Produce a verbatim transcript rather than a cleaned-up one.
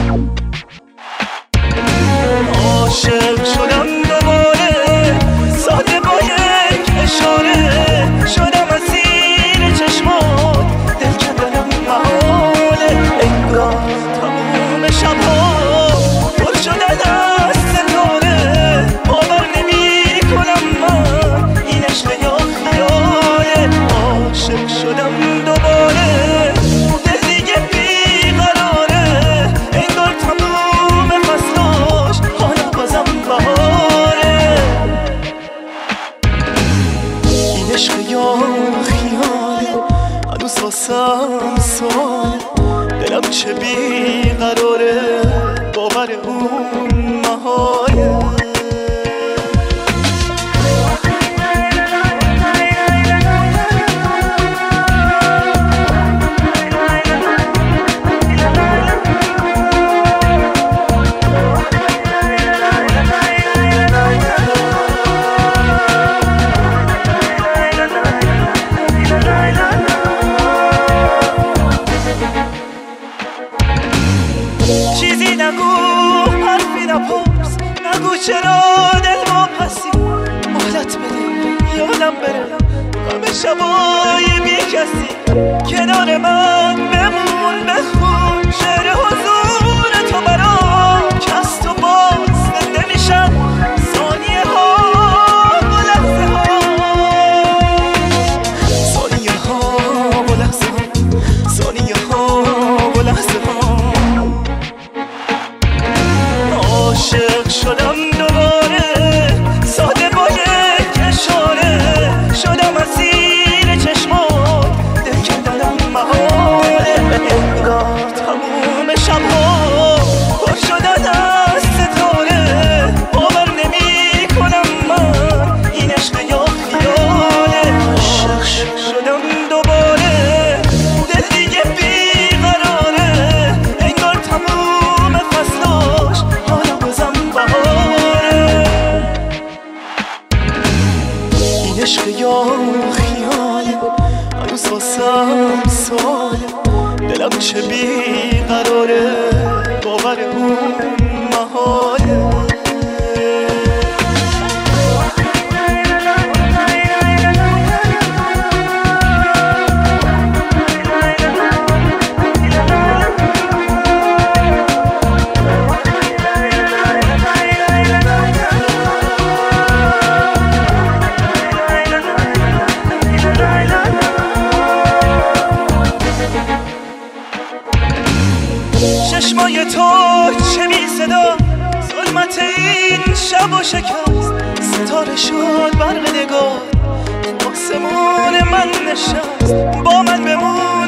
عاشق شدم دوباره ساده با یک اشاره، شدم اسیر چشمات دل کردنم محاله. انگار تموم شبها پر شدن از ستاره، باور نمی کنم من این عشق یا خیاله. عاشق شدم دوباره دل دیگه بیقراره، انگار تموم فصلاش حالا بازم بهاره. این عشق یا خیاله هنوز واسم سواله، دلم چه بیقراره باور اون محاله. چیزی نگو حرفی نپرس، نگو چرا دل واپسی، مهلت بده یادم بره همه شبای بی کسی. کنار من بمون بخون شعر حضور تو برام، که از تو باز زنده میشم ثانیه ها و لحظه ها، ثانیه ها و لحظه ها، ثانیه ها و لحظه ها. عاشق شدم دوباره ساده با یک اشاره، شدم اسیر چشمات دل کردنم محاله. انگار تموم شبها پر شدن از ستاره، باور نمی کنم من این عشق یا خیاله. عاشق شدم دوباره دل دیگه بیقراره، انگار تموم فصلاش حالا بازم بهاره. این عشق یا خیاله هنوز واسم سواله، دلم چه بیقراره باور اون محاله. چشمای تو چه بی صدا ظلمت این شب و شکست، ستاره شد برق نگاه آسمون من نشست. با من بمون